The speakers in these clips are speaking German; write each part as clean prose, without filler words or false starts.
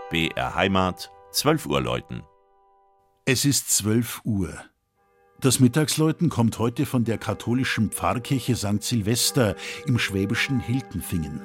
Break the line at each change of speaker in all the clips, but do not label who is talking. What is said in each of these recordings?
BR Heimat, 12 Uhr läuten.
Es ist 12 Uhr. Das Mittagsläuten kommt heute von der katholischen Pfarrkirche St. Silvester im schwäbischen Hiltenfingen.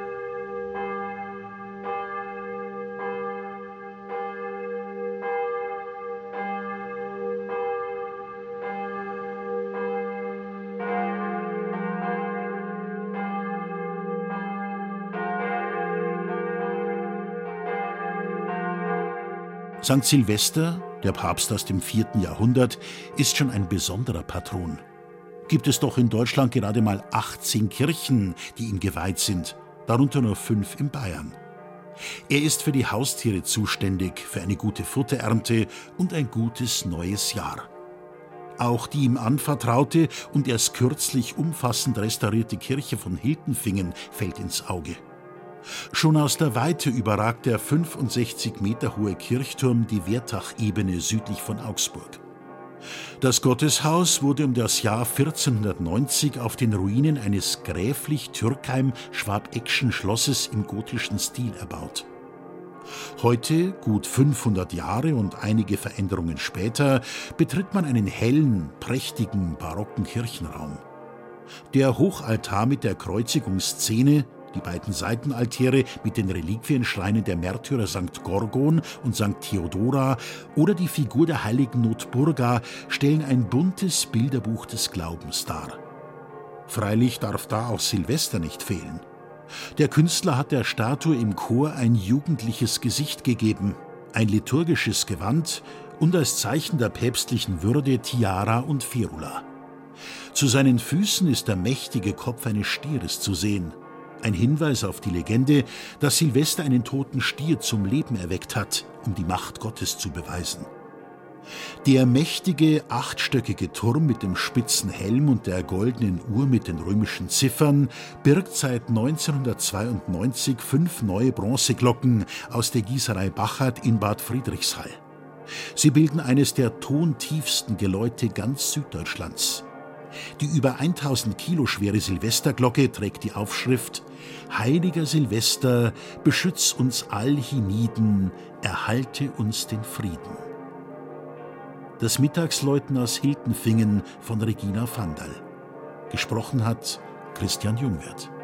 St. Silvester, der Papst aus dem 4. Jahrhundert, ist schon ein besonderer Patron. Gibt es doch in Deutschland gerade mal 18 Kirchen, die ihm geweiht sind, darunter nur 5 in Bayern. Er ist für die Haustiere zuständig, für eine gute Futterernte und ein gutes neues Jahr. Auch die ihm anvertraute und erst kürzlich umfassend restaurierte Kirche von Hiltenfingen fällt ins Auge. Schon aus der Weite überragt der 65 Meter hohe Kirchturm die Wertach-Ebene südlich von Augsburg. Das Gotteshaus wurde um das Jahr 1490 auf den Ruinen eines gräflich-Türkheim-Schwabeckschen Schlosses im gotischen Stil erbaut. Heute, gut 500 Jahre und einige Veränderungen später, betritt man einen hellen, prächtigen, barocken Kirchenraum. Der Hochaltar mit der Kreuzigungsszene, die beiden Seitenaltäre mit den Reliquienschreinen der Märtyrer St. Gorgon und St. Theodora oder die Figur der heiligen Notburga stellen ein buntes Bilderbuch des Glaubens dar. Freilich darf da auch Silvester nicht fehlen. Der Künstler hat der Statue im Chor ein jugendliches Gesicht gegeben, ein liturgisches Gewand und als Zeichen der päpstlichen Würde Tiara und Ferula. Zu seinen Füßen ist der mächtige Kopf eines Stieres zu sehen. Ein Hinweis auf die Legende, dass Silvester einen toten Stier zum Leben erweckt hat, um die Macht Gottes zu beweisen. Der mächtige, achtstöckige Turm mit dem spitzen Helm und der goldenen Uhr mit den römischen Ziffern birgt seit 1992 5 neue Bronzeglocken aus der Gießerei Bachert in Bad Friedrichshall. Sie bilden eines der tontiefsten Geläute ganz Süddeutschlands. Die über 1000 Kilo schwere Silvesterglocke trägt die Aufschrift: Heiliger Silvester, beschütz uns all hienieden, erhalte uns den Frieden. Das Mittagsläuten aus Hiltenfingen von Regina Vandal. Gesprochen hat Christian Jungwirth.